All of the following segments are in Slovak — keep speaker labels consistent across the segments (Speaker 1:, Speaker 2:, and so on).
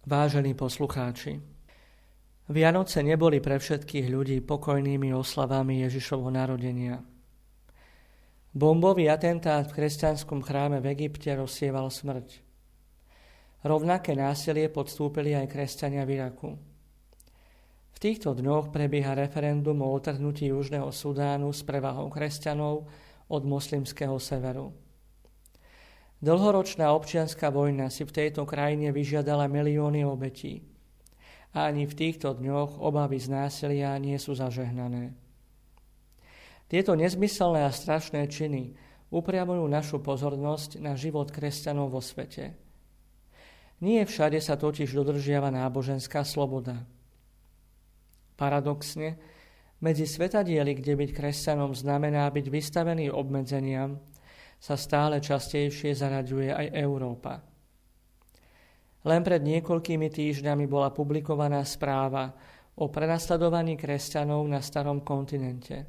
Speaker 1: Vážení poslucháči, Vianoce neboli pre všetkých ľudí pokojnými oslavami Ježišovho narodenia. Bombový atentát v kresťanskom chráme v Egypte rozsieval smrť. Rovnaké násilie podstúpili aj kresťania v Iraku. V týchto dňoch prebieha referendum o odtrhnutí Južného Sudánu s prevahou kresťanov od moslimského severu. Dlhoročná občianska vojna si v tejto krajine vyžiadala milióny obetí. A ani v týchto dňoch obavy z násilia nie sú zažehnané. Tieto nezmyselné a strašné činy upriamujú našu pozornosť na život kresťanov vo svete. Nie všade sa totiž dodržiava náboženská sloboda. Paradoxne, medzi svetadieli, kde byť kresťanom znamená byť vystavený obmedzeniam, sa stále častejšie zaraďuje aj Európa. Len pred niekoľkými týždňami bola publikovaná správa o prenasledovaní kresťanov na starom kontinente.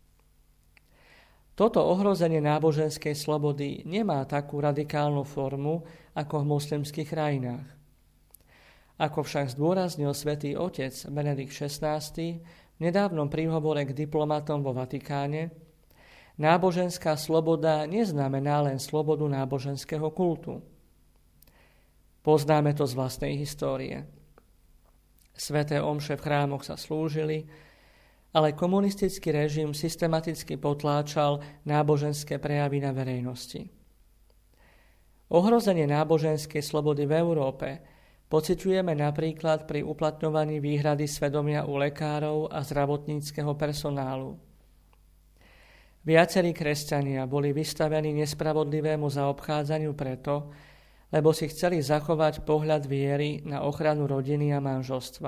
Speaker 1: Toto ohrozenie náboženskej slobody nemá takú radikálnu formu ako v moslimských krajinách. Ako však zdôraznil svätý otec Benedikt XVI v nedávnom príhovore k diplomatom vo Vatikáne, náboženská sloboda neznamená len slobodu náboženského kultu. Poznáme to z vlastnej histórie. Sväté omše v chrámoch sa slúžili, ale komunistický režim systematicky potláčal náboženské prejavy na verejnosti. Ohrozenie náboženskej slobody v Európe pociťujeme napríklad pri uplatňovaní výhrady svedomia u lekárov a zdravotníckeho personálu. Viacerí kresťania boli vystavení nespravodlivému zaobchádzaniu preto, lebo si chceli zachovať pohľad viery na ochranu rodiny a manželstva.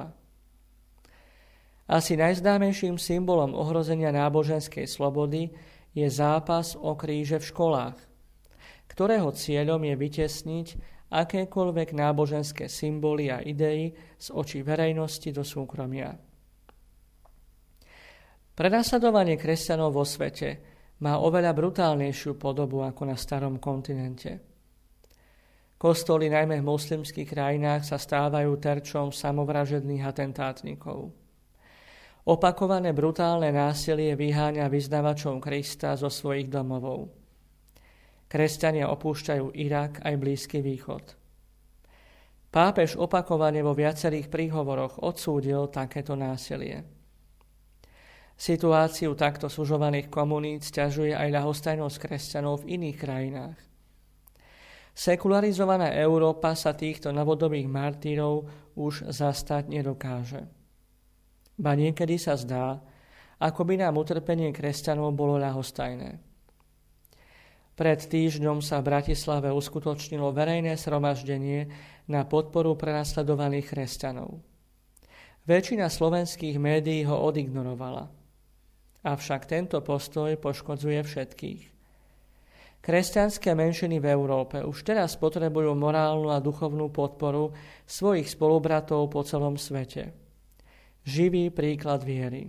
Speaker 1: Asi najznámejším symbolom ohrozenia náboženskej slobody je zápas o kríže v školách, ktorého cieľom je vytesniť akékoľvek náboženské symboly a idei z očí verejnosti do súkromia. Prenasledovanie kresťanov vo svete má oveľa brutálnejšiu podobu ako na starom kontinente. Kostoly najmä v moslimských krajinách sa stávajú terčom samovražedných atentátnikov. Opakované brutálne násilie vyháňa vyznavačov Krista zo svojich domovov. Kresťania opúšťajú Irak aj Blízky východ. Pápež opakovane vo viacerých príhovoroch odsúdil takéto násilie. Situáciu takto sužovaných komunít sťažuje aj ľahostajnosť kresťanov v iných krajinách. Sekularizovaná Európa sa týchto novodobých martírov už zastať nedokáže. Ba niekedy sa zdá, ako by nám utrpenie kresťanov bolo ľahostajné. Pred týždňom sa v Bratislave uskutočnilo verejné zhromaždenie na podporu prenasledovaných kresťanov. Väčšina slovenských médií ho odignorovala. Avšak tento postoj poškodzuje všetkých. Kresťanské menšiny v Európe už teraz potrebujú morálnu a duchovnú podporu svojich spolubratov po celom svete. Živý príklad viery.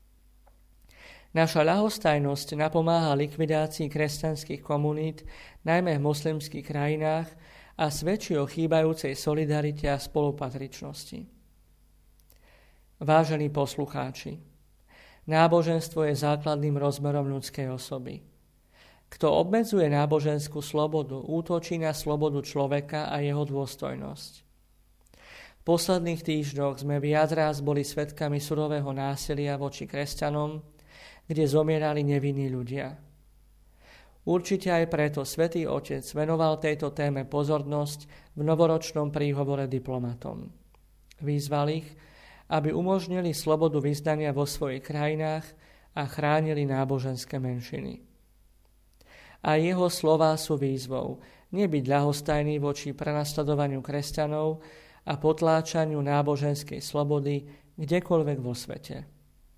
Speaker 1: Naša ľahostajnosť napomáha likvidácii kresťanských komunít, najmä v moslimských krajinách, a svedčí o chýbajúcej solidarite a spolupatričnosti. Vážení poslucháči, náboženstvo je základným rozmerom ľudskej osoby. Kto obmedzuje náboženskú slobodu, útočí na slobodu človeka a jeho dôstojnosť. V posledných týždňoch sme viac raz boli svedkami surového násilia voči kresťanom, kde zomierali nevinní ľudia. Určite aj preto Svätý Otec venoval tejto téme pozornosť v novoročnom príhovore diplomatom. Vyzval ich, aby umožnili slobodu vyznania vo svojich krajinách a chránili náboženské menšiny. A jeho slová sú výzvou nebyť ľahostajný voči prenasledovaniu kresťanov a potláčaniu náboženskej slobody kdekoľvek vo svete.